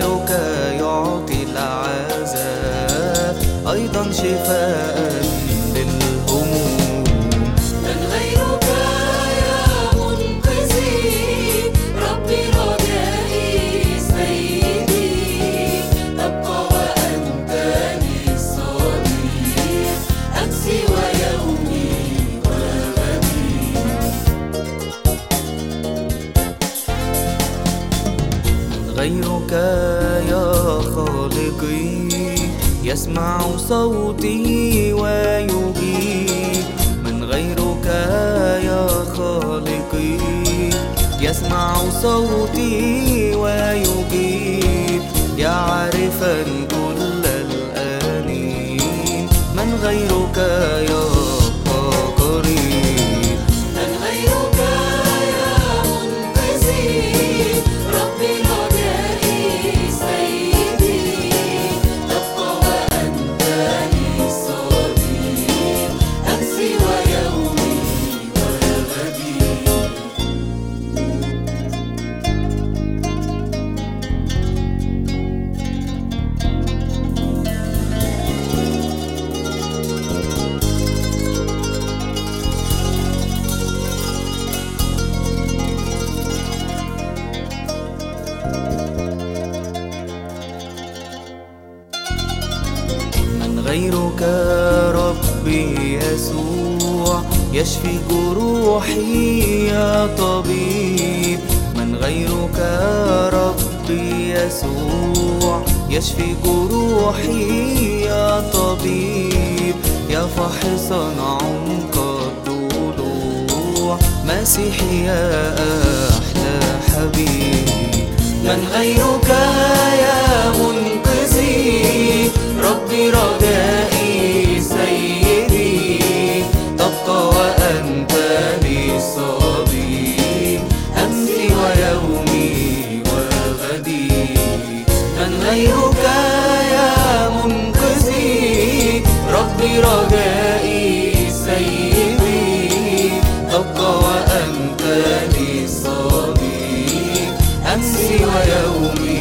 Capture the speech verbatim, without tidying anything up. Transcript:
غيرك يعطي العزاء أيضا شفاء للهموم. من غيرك يا منقذي ربي رجائي سيدي، تبقى وأنت لي الصديق أمسي ويومي وغدي. من غيرك يا خالقي يسمع صوتي ويجيب. من غيرك يا خالقي يسمع صوتي ويجيب، يعرفا كل الآنين. من غيرك يبقى قريب. من غيرك يا منقذي ربي رجائي سيدي، تبقى وأنت لي الصديق أمسي ويومي وغدي. من غيرك ربي يسوع يشفي جروحي يا طبيب. من غيرك ربي يسوع يشفي جروحي يا طبيب، يا فاحصا عمق الضلوع مسيحي يا أحلى حبيب. من غيرك يا منقذي ربي رجائي سيدي، تبقى وأنت لي صديق أمسي ويومي وغدي. من غيرك يا منقذي ربي رجائي سيدي، تبقى وأنت لي صديق أمسي ويومي